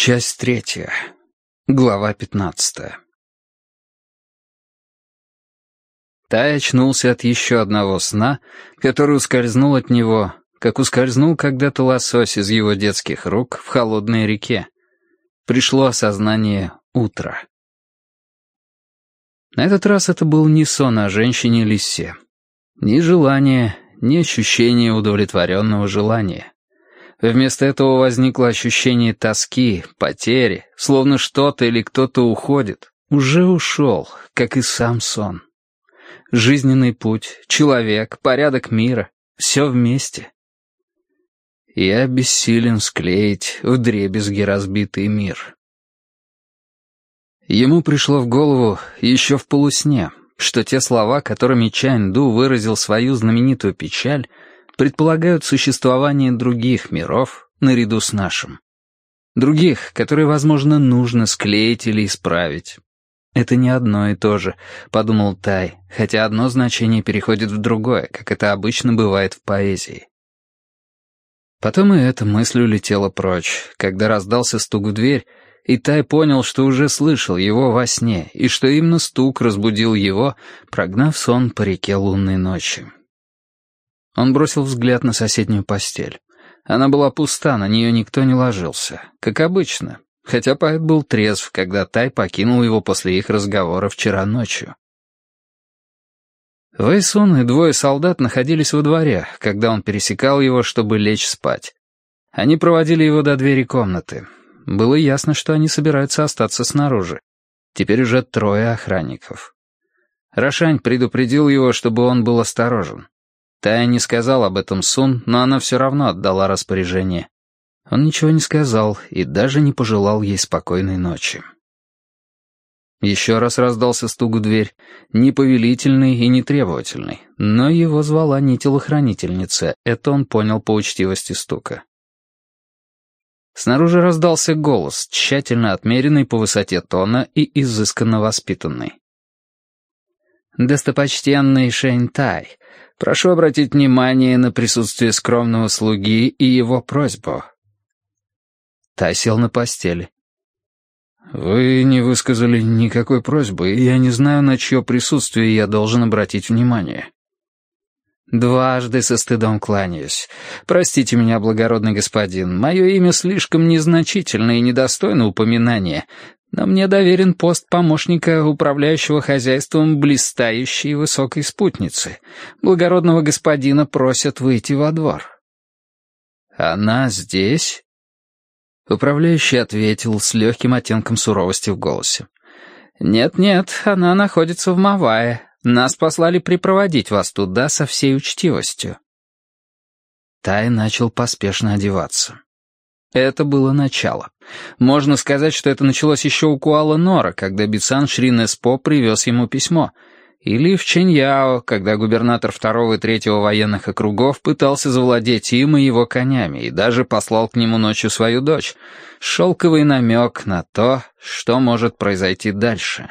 Часть 3. Глава 15. Тай очнулся от еще одного сна, который ускользнул от него, как ускользнул когда-то лосось из его детских рук в холодной реке. Пришло осознание утра. На этот раз это был не сон о женщине-лисе. Ни желание, ни ощущение удовлетворенного желания. Вместо этого возникло ощущение тоски, потери, словно что-то или кто-то уходит. Уже ушел, как и сам сон. Жизненный путь, человек, порядок мира — все вместе. Я бессилен склеить вдребезги разбитый мир. Ему пришло в голову еще в полусне, что те слова, которыми Чань-Ду выразил свою знаменитую печаль, предполагают существование других миров наряду с нашим. Других, которые, возможно, нужно склеить или исправить. «Это не одно и то же», — подумал Тай, хотя одно значение переходит в другое, как это обычно бывает в поэзии. Потом и эта мысль улетела прочь, когда раздался стук в дверь, и Тай понял, что уже слышал его во сне, и что именно стук разбудил его, прогнав сон по реке лунной ночи. Он бросил взгляд на соседнюю постель. Она была пуста, на нее никто не ложился, как обычно, хотя поэт был трезв, когда Тай покинул его после их разговора вчера ночью. Вэй Сун и двое солдат находились во дворе, когда он пересекал его, чтобы лечь спать. Они проводили его до двери комнаты. Было ясно, что они собираются остаться снаружи. Теперь уже 3 охранников. Рошань предупредил его, чтобы он был осторожен. Тай не сказал об этом Сун, но она все равно отдала распоряжение. Он ничего не сказал и даже не пожелал ей спокойной ночи. Еще раз раздался стук в дверь, не повелительный и не требовательный, но его звала не телохранительница, это он понял по учтивости стука. Снаружи раздался голос, тщательно отмеренный по высоте тона и изысканно воспитанный. «Достопочтенный Шэнь Тай, прошу обратить внимание на присутствие скромного слуги и его просьбу». Тай сел на постели. «Вы не высказали никакой просьбы, и я не знаю, на чье присутствие я должен обратить внимание». «Дважды со стыдом кланяюсь. Простите меня, благородный господин, мое имя слишком незначительно и недостойно упоминания, но мне доверен пост помощника управляющего хозяйством блистающей высокой спутницы. Благородного господина просят выйти во двор». «Она здесь?» Управляющий ответил с легким оттенком суровости в голосе. «Нет-нет, она находится в Мавае. Нас послали припроводить вас туда со всей учтивостью». Тай начал поспешно одеваться. Это было начало. Можно сказать, что это началось еще у Куала-Нора, когда Бицан Шрин-Эспо привез ему письмо, или в Чэньяо, когда губернатор 2-го и 3-го военных округов пытался завладеть им и его конями и даже послал к нему ночью свою дочь. Шелковый намек на то, что может произойти дальше.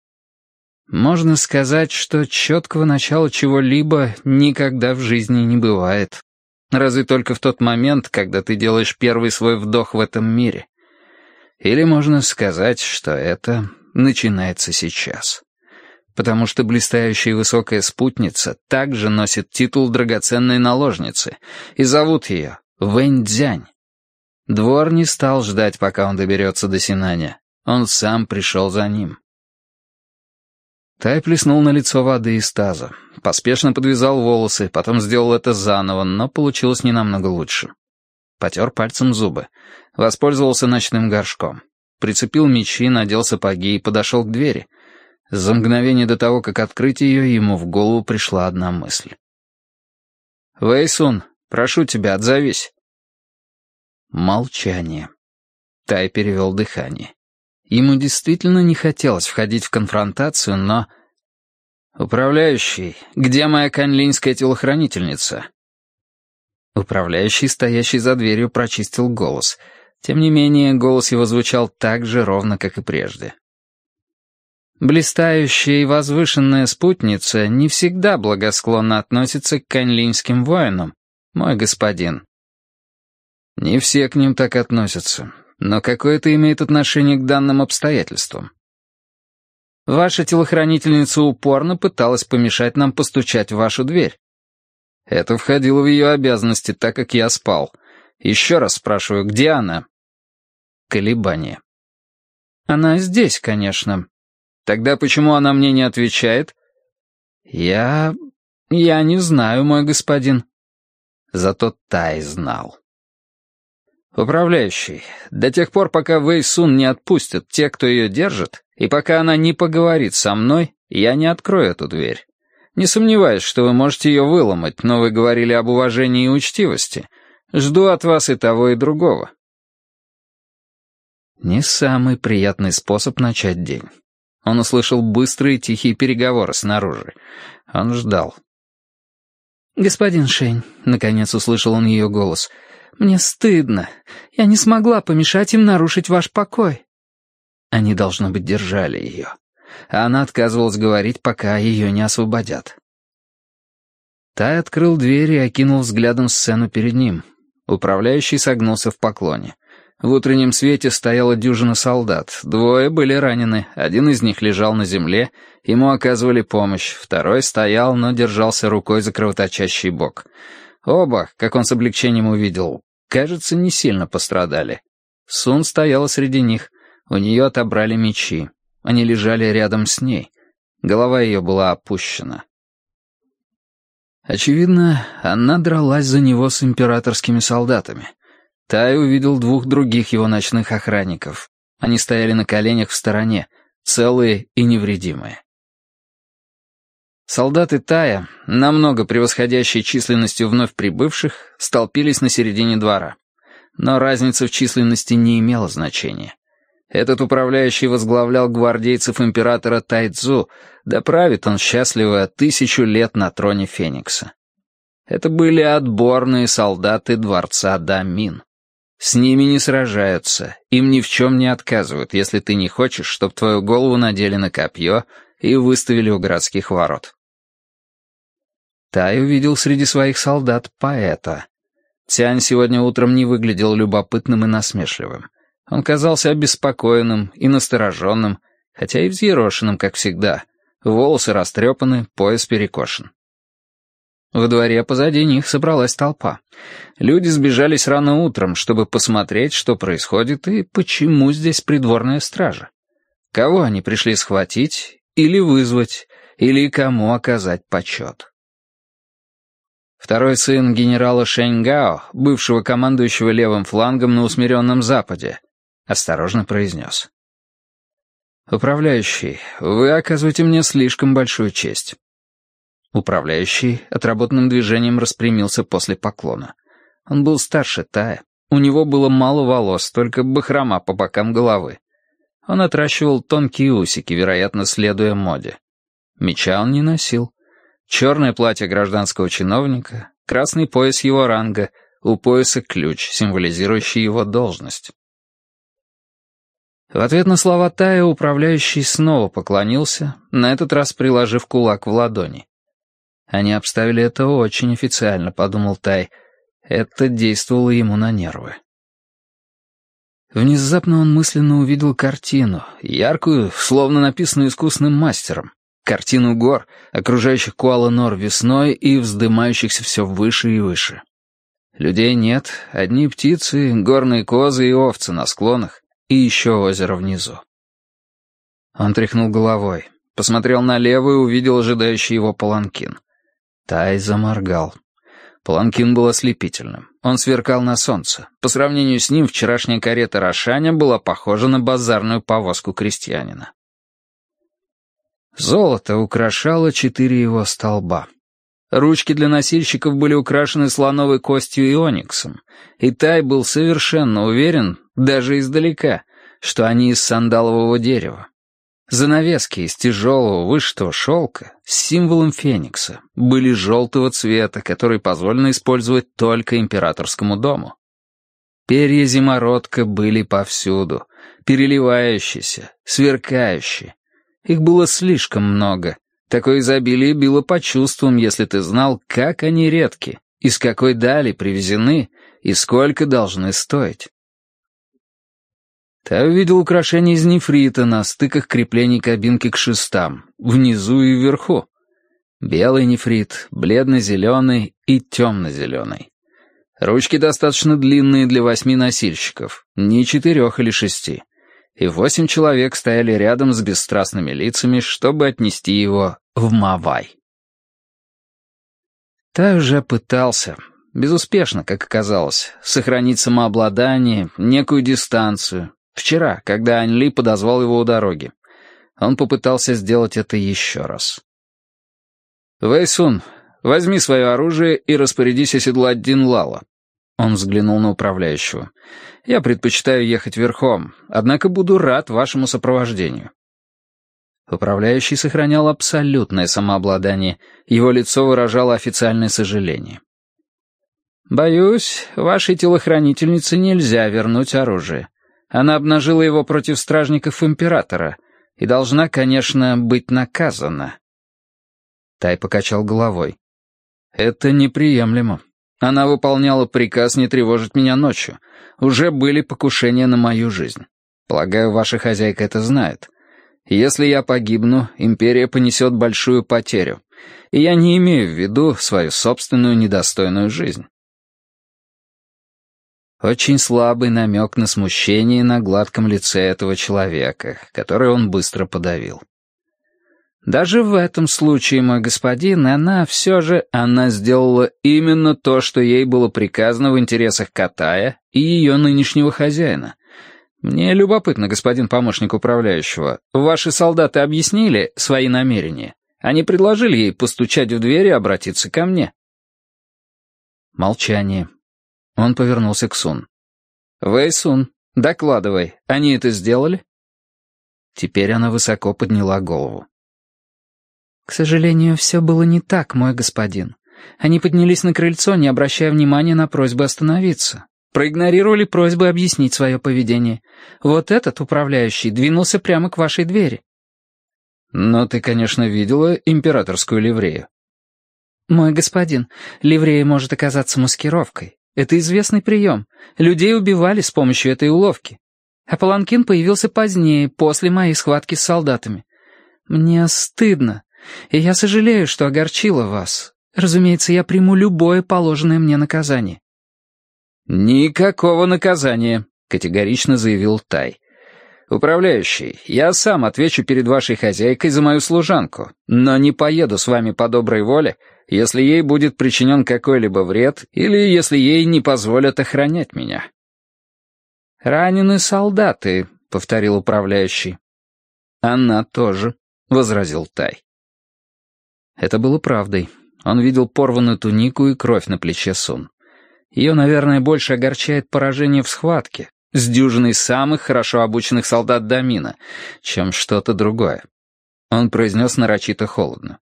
Можно сказать, что четкого начала чего-либо никогда в жизни не бывает. Разве только в тот момент, когда ты делаешь первый свой вдох в этом мире. Или можно сказать, что это начинается сейчас. Потому что блистающая и высокая спутница также носит титул драгоценной наложницы, и зовут ее Вэнь-Дзянь. Двор не стал ждать, пока он доберется до Синаня. Он сам пришел за ним. Тай плеснул на лицо воды из таза, поспешно подвязал волосы, потом сделал это заново, но получилось не намного лучше. Потер пальцем зубы, воспользовался ночным горшком, прицепил мечи, надел сапоги и подошел к двери. За мгновение до того, как открыть ее, ему в голову пришла одна мысль. «Вэй Сун, прошу тебя, отзовись». Молчание. Тай перевел дыхание. Ему действительно не хотелось входить в конфронтацию, но... «Управляющий, где моя каньлинская телохранительница?» Управляющий, стоящий за дверью, прочистил голос. Тем не менее, голос его звучал так же ровно, как и прежде. «Блистающая и возвышенная спутница не всегда благосклонно относится к каньлинским воинам, мой господин». «Не все к ним так относятся. Но какое это имеет отношение к данным обстоятельствам? Ваша телохранительница упорно пыталась помешать нам постучать в вашу дверь. Это входило в ее обязанности, так как я спал. Еще раз спрашиваю, где она? Колебание. Она здесь, конечно. Тогда почему она мне не отвечает? Я не знаю, мой господин. Зато Тай знал. Управляющий, до тех пор, пока Вэй Сун не отпустят те, кто ее держит, и пока она не поговорит со мной, я не открою эту дверь. Не сомневаюсь, что вы можете ее выломать, но вы говорили об уважении и учтивости. Жду от вас и того, и другого. Не самый приятный способ начать день. Он услышал быстрые тихие переговоры снаружи. Он ждал. «Господин Шень», — наконец услышал он ее голос, — «мне стыдно. Я не смогла помешать им нарушить ваш покой». Они, должно быть, держали ее. А она отказывалась говорить, пока ее не освободят. Тай открыл дверь и окинул взглядом сцену перед ним. Управляющий согнулся в поклоне. В утреннем свете стояла дюжина солдат. 2 были ранены, один из них лежал на земле, ему оказывали помощь, второй стоял, но держался рукой за кровоточащий бок. Оба, как он с облегчением увидел, кажется, не сильно пострадали. Сун стояла среди них, у нее отобрали мечи. Они лежали рядом с ней. Голова ее была опущена. Очевидно, она дралась за него с императорскими солдатами. Тай увидел 2 других его ночных охранников. Они стояли на коленях в стороне, целые и невредимые. Солдаты Тая, намного превосходящие численностью вновь прибывших, столпились на середине двора. Но разница в численности не имела значения. Этот управляющий возглавлял гвардейцев императора Тайцзу, да правит он счастливо 1000 лет на троне Феникса. Это были отборные солдаты дворца Дамин. С ними не сражаются, им ни в чем не отказывают, если ты не хочешь, чтобы твою голову надели на копье и выставили у городских ворот. Тай увидел среди своих солдат поэта. Цянь сегодня утром не выглядел любопытным и насмешливым. Он казался обеспокоенным и настороженным, хотя и взъерошенным, как всегда. Волосы растрепаны, пояс перекошен. Во дворе позади них собралась толпа. Люди сбежались рано утром, чтобы посмотреть, что происходит и почему здесь придворная стража. Кого они пришли схватить или вызвать, или кому оказать почет. Второй сын генерала Шэньгао, бывшего командующего левым флангом на усмиренном Западе, осторожно произнес. «Управляющий, вы оказываете мне слишком большую честь». Управляющий отработанным движением распрямился после поклона. Он был старше Тая. У него было мало волос, только бахрома по бокам головы. Он отращивал тонкие усики, вероятно, следуя моде. Меча он не носил. Черное платье гражданского чиновника, красный пояс его ранга, у пояса ключ, символизирующий его должность. В ответ на слова Тая управляющий снова поклонился, на этот раз приложив кулак в ладони. Они обставили это очень официально, подумал Тай. Это действовало ему на нервы. Внезапно он мысленно увидел картину, яркую, словно написанную искусным мастером. Картину гор, окружающих Куала-Нор весной и вздымающихся все выше и выше. Людей нет, одни птицы, горные козы и овцы на склонах, и еще озеро внизу. Он тряхнул головой, посмотрел налево и увидел ожидающий его паланкин. Тай заморгал. Паланкин был ослепительным. Он сверкал на солнце. По сравнению с ним вчерашняя карета Рошаня была похожа на базарную повозку крестьянина. Золото украшало 4 его столба. Ручки для носильщиков были украшены слоновой костью и ониксом, и Тай был совершенно уверен, даже издалека, что они из сандалового дерева. Занавески из тяжелого вышитого шелка с символом феникса были желтого цвета, который позволено использовать только императорскому дому. Перья зимородка были повсюду, переливающиеся, сверкающие. Их было слишком много. Такое изобилие било по чувствам, если ты знал, как они редки, из какой дали привезены и сколько должны стоить. Тай увидел украшения из нефрита на стыках креплений кабинки к шестам, внизу и вверху. Белый нефрит, бледно-зеленый и темно-зеленый. Ручки достаточно длинные для 8 носильщиков, не 4 или 6. И 8 человек стояли рядом с бесстрастными лицами, чтобы отнести его в Мавай. Тай уже пытался, безуспешно, как оказалось, сохранить самообладание, некую дистанцию. Вчера, когда Ань Ли подозвал его у дороги. Он попытался сделать это еще раз. «Вэй Сун, возьми свое оружие и распорядись оседлать Дин Лала». Он взглянул на управляющего. «Я предпочитаю ехать верхом, однако буду рад вашему сопровождению». Управляющий сохранял абсолютное самообладание, его лицо выражало официальное сожаление. «Боюсь, вашей телохранительнице нельзя вернуть оружие. Она обнажила его против стражников императора и должна, конечно, быть наказана». Тай покачал головой. «Это неприемлемо. Она выполняла приказ не тревожить меня ночью. Уже были покушения на мою жизнь. Полагаю, ваша хозяйка это знает. Если я погибну, империя понесет большую потерю. И я не имею в виду свою собственную недостойную жизнь». Очень слабый намек на смущение на гладком лице этого человека, который он быстро подавил. Даже в этом случае, мой господин, она сделала именно то, что ей было приказано в интересах Катая и ее нынешнего хозяина. Мне любопытно, господин помощник управляющего, ваши солдаты объяснили свои намерения? Они предложили ей постучать в дверь и обратиться ко мне? Молчание. Он повернулся к Сун. «Вэй Сун, докладывай, они это сделали?» Теперь она высоко подняла голову. «К сожалению, все было не так, мой господин. Они поднялись на крыльцо, не обращая внимания на просьбы остановиться. Проигнорировали просьбы объяснить свое поведение. Вот этот управляющий двинулся прямо к вашей двери». «Но ты, конечно, видела императорскую ливрею». «Мой господин, ливрея может оказаться маскировкой. Это известный прием. Людей убивали с помощью этой уловки. А паланкин появился позднее, после моей схватки с солдатами. Мне стыдно, и я сожалею, что огорчила вас. Разумеется, я приму любое положенное мне наказание». «Никакого наказания», — категорично заявил Тай. «Управляющий, я сам отвечу перед вашей хозяйкой за мою служанку, но не поеду с вами по доброй воле, если ей будет причинен какой-либо вред или если ей не позволят охранять меня». «Ранены солдаты», — повторил управляющий. «Она тоже», — возразил Тай. Это было правдой. Он видел порванную тунику и кровь на плече Сун. Ее, наверное, больше огорчает поражение в схватке с дюжиной самых хорошо обученных солдат Дамина, чем что-то другое. Он произнес нарочито холодно.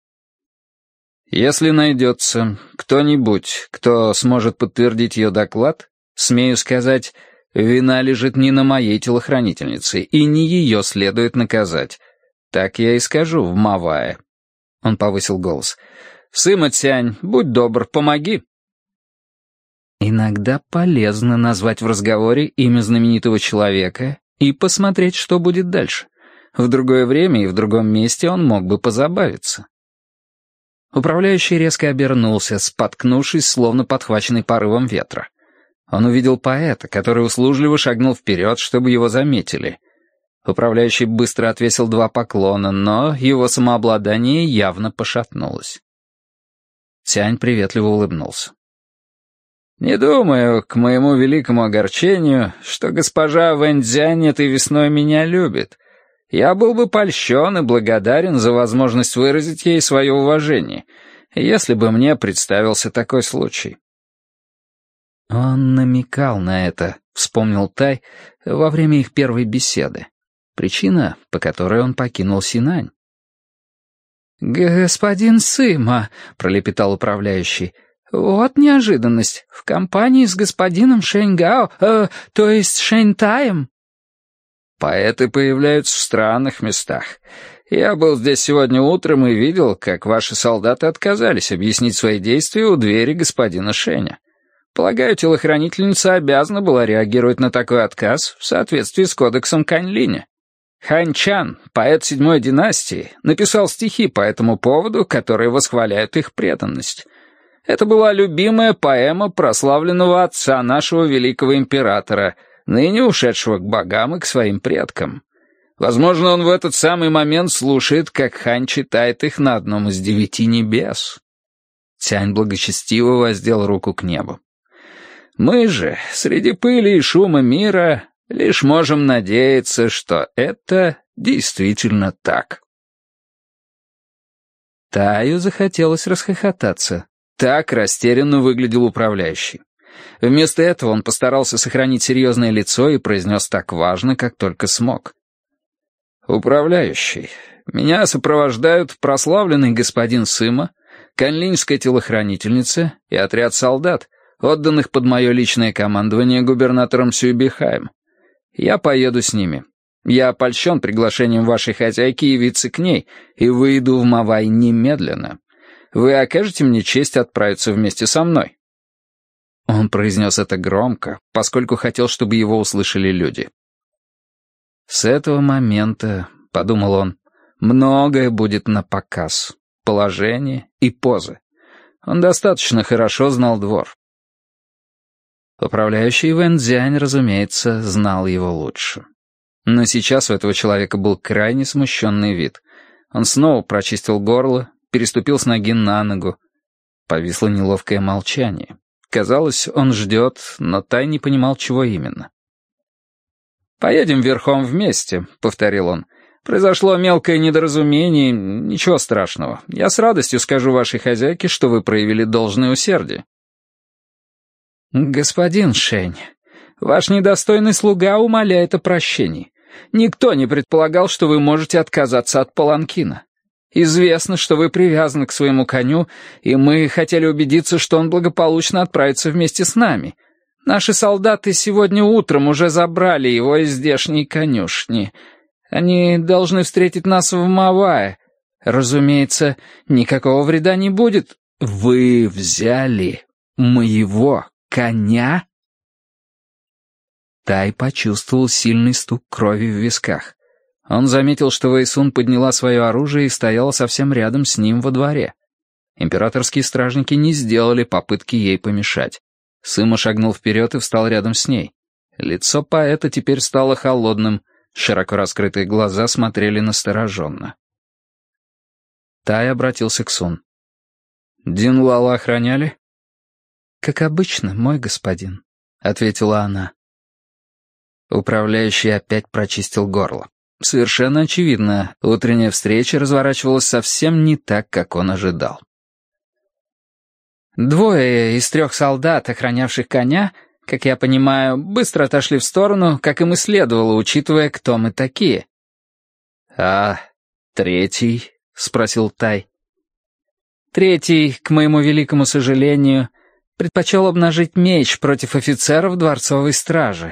«Если найдется кто-нибудь, кто сможет подтвердить ее доклад, смею сказать, вина лежит не на моей телохранительнице, и не ее следует наказать. Так я и скажу в Мавае». Он повысил голос. «Сыма Цянь, будь добр, помоги». Иногда полезно назвать в разговоре имя знаменитого человека и посмотреть, что будет дальше. В другое время и в другом месте он мог бы позабавиться. Управляющий резко обернулся, споткнувшись, словно подхваченный порывом ветра. Он увидел поэта, который услужливо шагнул вперед, чтобы его заметили. Управляющий быстро отвесил 2 поклона, но его самообладание явно пошатнулось. Цянь приветливо улыбнулся. «Не думаю, к моему великому огорчению, что госпожа Вэньцзянь этой весной меня любит. Я был бы польщен и благодарен за возможность выразить ей свое уважение, если бы мне представился такой случай». Он намекал на это, вспомнил Тай, во время их первой беседы. Причина, по которой он покинул Синань. «Господин Сыма», — пролепетал управляющий, — «вот неожиданность. В компании с господином Шэньгао, то есть Шэньтаем». «Поэты появляются в странных местах. Я был здесь сегодня утром и видел, как ваши солдаты отказались объяснить свои действия у двери господина Шэня. Полагаю, телохранительница обязана была реагировать на такой отказ в соответствии с кодексом Каньлиня. Хань Чан, поэт седьмой династии, написал стихи по этому поводу, которые восхваляют их преданность. Это была любимая поэма прославленного отца нашего великого императора, ныне ушедшего к богам и к своим предкам. Возможно, он в этот самый момент слушает, как Хань читает их на одном из 9 небес. Цянь благочестиво воздел руку к небу. Мы же, среди пыли и шума мира, лишь можем надеяться, что это действительно так. Таю захотелось расхохотаться. Так растерянно выглядел управляющий. Вместо этого он постарался сохранить серьезное лицо и произнес так важно, как только смог. «Управляющий, меня сопровождают прославленный господин Сыма, канлинская телохранительница и отряд солдат, отданных под мое личное командование губернатором Сюйбихаем. Я поеду с ними. Я польщен приглашением вашей хозяйки явиться к ней и выйду в Мавай немедленно. Вы окажете мне честь отправиться вместе со мной?» Он произнес это громко, поскольку хотел, чтобы его услышали люди. «С этого момента, — подумал он, — многое будет на показ. Положение и позы. Он достаточно хорошо знал двор». Управляющий Вэньцзянь, разумеется, знал его лучше. Но сейчас у этого человека был крайне смущенный вид. Он снова прочистил горло, переступил с ноги на ногу. Повисло неловкое молчание. Казалось, он ждет, но Тай не понимал, чего именно. «Поедем верхом вместе», — повторил он. «Произошло мелкое недоразумение, ничего страшного. Я с радостью скажу вашей хозяйке, что вы проявили должное усердие». «Господин Шэнь, ваш недостойный слуга умоляет о прощении. Никто не предполагал, что вы можете отказаться от паланкина. Известно, что вы привязаны к своему коню, и мы хотели убедиться, что он благополучно отправится вместе с нами. Наши солдаты сегодня утром уже забрали его из здешней конюшни. Они должны встретить нас в Мавае. Разумеется, никакого вреда не будет». «Вы взяли моего коня?» Тай почувствовал сильный стук крови в висках. Он заметил, что Вэйсун подняла свое оружие и стояла совсем рядом с ним во дворе. Императорские стражники не сделали попытки ей помешать. Сыма шагнул вперед и встал рядом с ней. Лицо поэта теперь стало холодным, широко раскрытые глаза смотрели настороженно. Тай обратился к Сун. «Дин Лала охраняли?» «Как обычно, мой господин», — ответила она. Управляющий опять прочистил горло. Совершенно очевидно, утренняя встреча разворачивалась совсем не так, как он ожидал. 2 из 3 солдат, охранявших коня, как я понимаю, быстро отошли в сторону, как им и следовало, учитывая, кто мы такие. «А 3-й?» — спросил Тай. 3-й, к моему великому сожалению, предпочел обнажить меч против офицеров дворцовой стражи.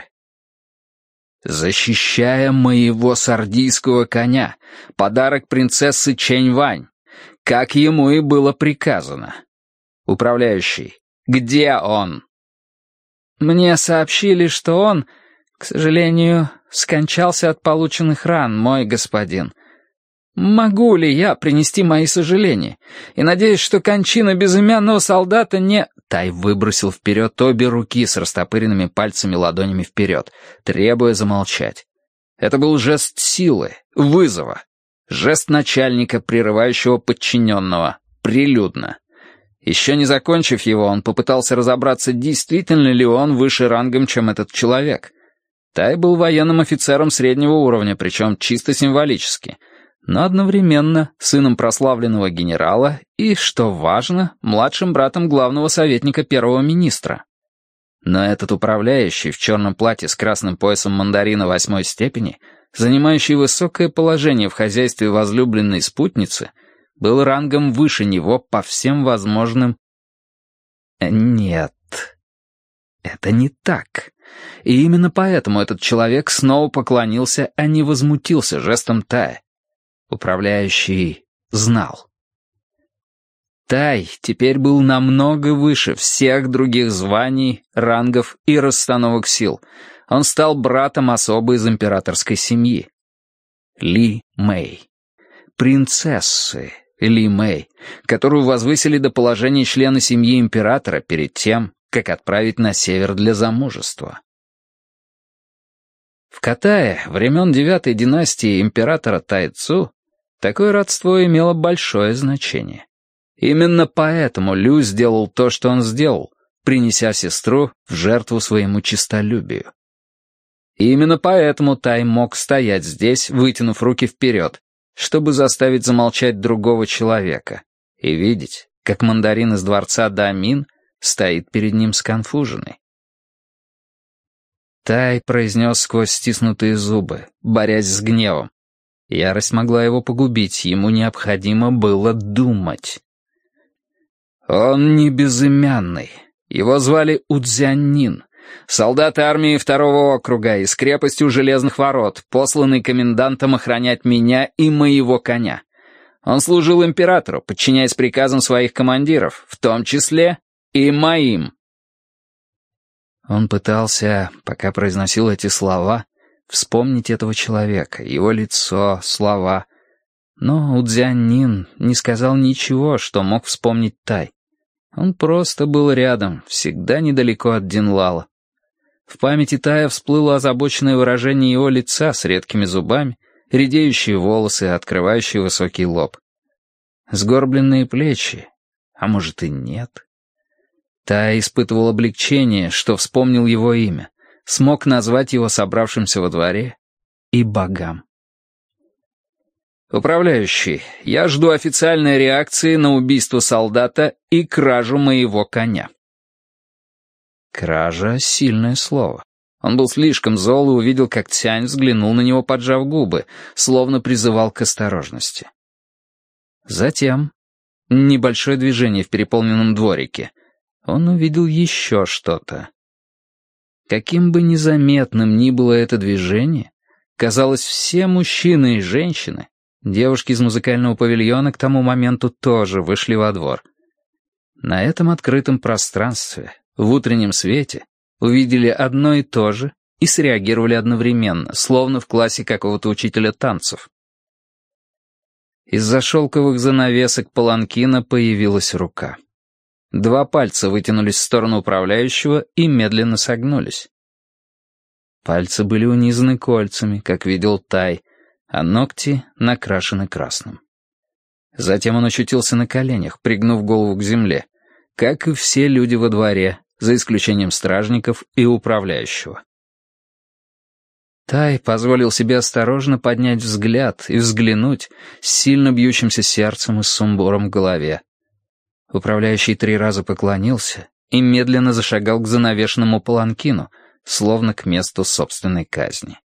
«Защищая моего сардийского коня, подарок принцессы Чэнь-Вань, как ему и было приказано. Управляющий, где он?» «Мне сообщили, что он, к сожалению, скончался от полученных ран, мой господин. Могу ли я принести мои сожаления? И надеюсь, что кончина безымянного солдата не...» Тай выбросил вперед обе руки с растопыренными пальцами ладонями вперед, требуя замолчать. Это был жест силы, вызова. Жест начальника, прерывающего подчиненного, прилюдно. Еще не закончив его, он попытался разобраться, действительно ли он выше рангом, чем этот человек. Тай был военным офицером среднего уровня, причем чисто символически, но одновременно сыном прославленного генерала и, что важно, младшим братом главного советника первого министра. Но этот управляющий в черном платье с красным поясом мандарина 8-й степени, занимающий высокое положение в хозяйстве возлюбленной спутницы, был рангом выше него по всем возможным... Нет, это не так. И именно поэтому этот человек снова поклонился, а не возмутился жестом Тая. Управляющий знал. Тай теперь был намного выше всех других званий, рангов и расстановок сил. Он стал братом особо из императорской семьи. Ли Мэй. Принцессы Ли Мэй, которую возвысили до положения члена семьи императора перед тем, как отправить на север для замужества. В Катае времен 9-й династии императора Тайцу такое родство имело большое значение. Именно поэтому Лю сделал то, что он сделал, принеся сестру в жертву своему честолюбию. И именно поэтому Тай мог стоять здесь, вытянув руки вперед, чтобы заставить замолчать другого человека, и видеть, как мандарин из дворца Дамин стоит перед ним сконфуженный. Тай произнес сквозь стиснутые зубы, борясь с гневом. Ярость могла его погубить, ему необходимо было думать. Он не безымянный. Его звали Удзяннин, солдат армии 2-го округа из крепости у Железных ворот, посланный комендантом охранять меня и моего коня. Он служил императору, подчиняясь приказам своих командиров, в том числе и моим. Он пытался, пока произносил эти слова, вспомнить этого человека, его лицо, слова. Но Удзяннин не сказал ничего, что мог вспомнить Тай. Он просто был рядом, всегда недалеко от Динлала. В памяти Тая всплыло озабоченное выражение его лица с редкими зубами, редеющие волосы, открывающие высокий лоб. Сгорбленные плечи, а может и нет. Тай испытывал облегчение, что вспомнил его имя, смог назвать его собравшимся во дворе и богам. «Управляющий, я жду официальной реакции на убийство солдата и кражу моего коня». Кража — сильное слово. Он был слишком зол и увидел, как Цянь взглянул на него, поджав губы, словно призывал к осторожности. Затем небольшое движение в переполненном дворике. Он увидел еще что-то. Каким бы незаметным ни было это движение, казалось, все мужчины и женщины, девушки из музыкального павильона к тому моменту тоже вышли во двор. На этом открытом пространстве, в утреннем свете, увидели одно и то же и среагировали одновременно, словно в классе какого-то учителя танцев. Из-за шелковых занавесок паланкина появилась рука. 2 пальца вытянулись в сторону управляющего и медленно согнулись. Пальцы были унизаны кольцами, как видел Тай, а ногти накрашены красным. Затем он очутился на коленях, пригнув голову к земле, как и все люди во дворе, за исключением стражников и управляющего. Тай позволил себе осторожно поднять взгляд и взглянуть с сильно бьющимся сердцем и с сумбуром в голове. Управляющий 3 раза поклонился и медленно зашагал к занавешенному паланкину, словно к месту собственной казни.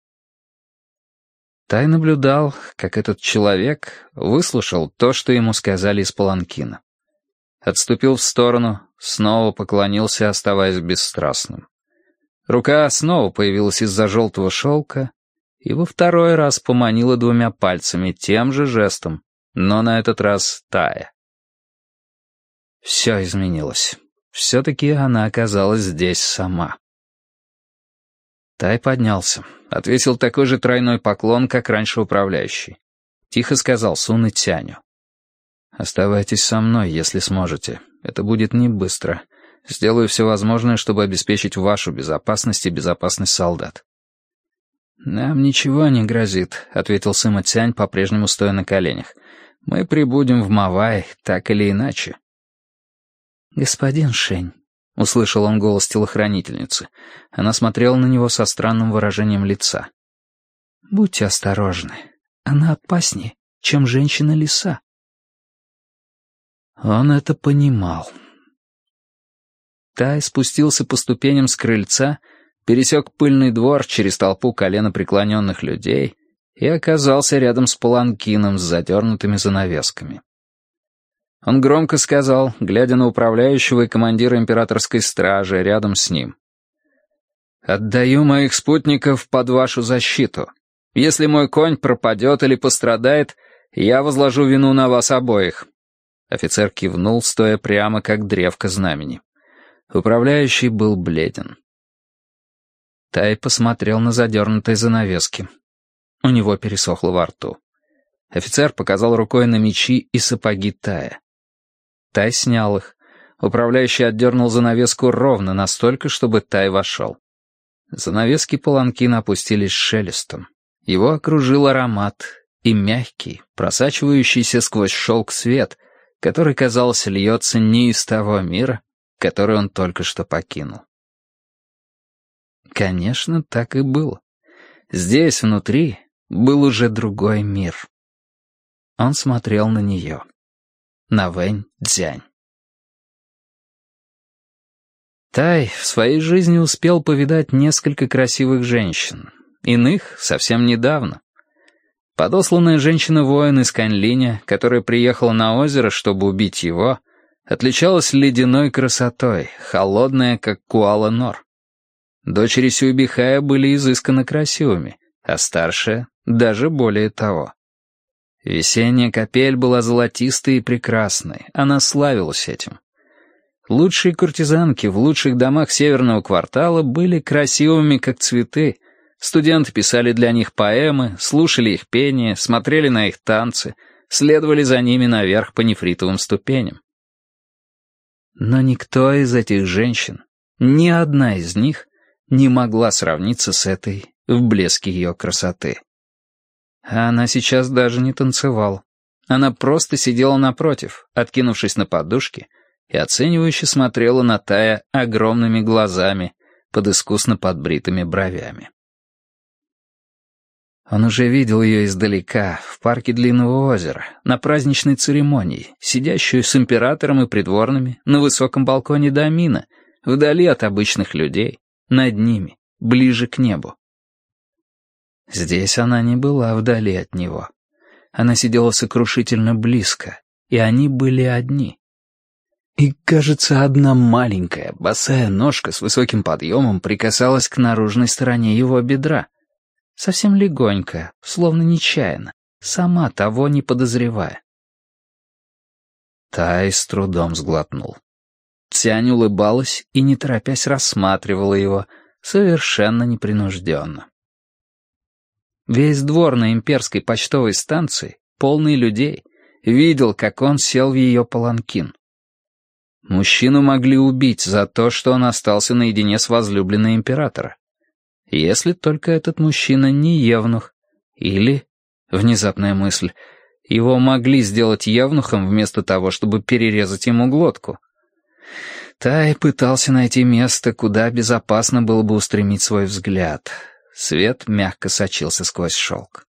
Тай наблюдал, как этот человек выслушал то, что ему сказали из паланкина. Отступил в сторону, снова поклонился, оставаясь бесстрастным. Рука снова появилась из-за желтого шелка и во 2-й раз поманила 2 пальцами тем же жестом, но на этот раз Тая. Все изменилось. Все-таки она оказалась здесь сама. Тай поднялся, отвесил такой же тройной поклон, как раньше управляющий. Тихо сказал Сун и Цяню: «Оставайтесь со мной, если сможете. Это будет не быстро. Сделаю все возможное, чтобы обеспечить вашу безопасность и безопасность солдат». «Нам ничего не грозит», — ответил Сыма Цянь, по-прежнему стоя на коленях. «Мы прибудем в Мавай, так или иначе». «Господин Шень», — услышал он голос телохранительницы. Она смотрела на него со странным выражением лица. «Будьте осторожны. Она опаснее, чем женщина-лиса». Он это понимал. Тай спустился по ступеням с крыльца, пересек пыльный двор через толпу коленопреклоненных людей и оказался рядом с паланкином с задернутыми занавесками. Он громко сказал, глядя на управляющего и командира императорской стражи рядом с ним: «Отдаю моих спутников под вашу защиту. Если мой конь пропадет или пострадает, я возложу вину на вас обоих. Офицер кивнул, стоя прямо, как древко знамени. Управляющий был бледен. Тай посмотрел на задернутые занавески. У него пересохло во рту. Офицер показал рукой на мечи и сапоги Тая. Тай снял их. Управляющий отдернул занавеску ровно настолько, чтобы Тай вошел. Занавески паланкина опустились с шелестом. Его окружил аромат и мягкий, просачивающийся сквозь шелк свет, который, казалось, льется не из того мира, который он только что покинул. Конечно, так и было. Здесь, внутри, был уже другой мир. Он смотрел на нее. На Вэнь-Дзянь. Тай в своей жизни успел повидать несколько красивых женщин. Иных совсем недавно. Подосланная женщина-воин из Каньлиня, которая приехала на озеро, чтобы убить его, отличалась ледяной красотой, холодная, как Куала-Нор. Дочери Сюйбихая были изысканно красивыми, а старшая — даже более того. Весенняя капель была золотистой и прекрасной, она славилась этим. Лучшие куртизанки в лучших домах северного квартала были красивыми, как цветы. Студенты писали для них поэмы, слушали их пение, смотрели на их танцы, следовали за ними наверх по нефритовым ступеням. Но никто из этих женщин, ни одна из них, не могла сравниться с этой в блеске ее красоты. А она сейчас даже не танцевала. Она просто сидела напротив, откинувшись на подушки, и оценивающе смотрела на Тая огромными глазами под искусно подбритыми бровями. Он уже видел ее издалека, в парке Длинного озера, на праздничной церемонии, сидящую с императором и придворными на высоком балконе домина, вдали от обычных людей, над ними, ближе к небу. Здесь она не была вдали от него. Она сидела сокрушительно близко, и они были одни. И, кажется, одна маленькая, босая ножка с высоким подъемом прикасалась к наружной стороне его бедра. Совсем легонько, словно нечаянно, сама того не подозревая. Тай с трудом сглотнул. Цянь улыбалась и, не торопясь, рассматривала его, совершенно непринужденно. Весь двор на имперской почтовой станции, полный людей, видел, как он сел в ее паланкин. Мужчину могли убить за то, что он остался наедине с возлюбленной императора. Если только этот мужчина не евнух. Или, внезапная мысль, его могли сделать евнухом вместо того, чтобы перерезать ему глотку. Тай пытался найти место, куда безопасно было бы устремить свой взгляд. Свет мягко сочился сквозь шелк.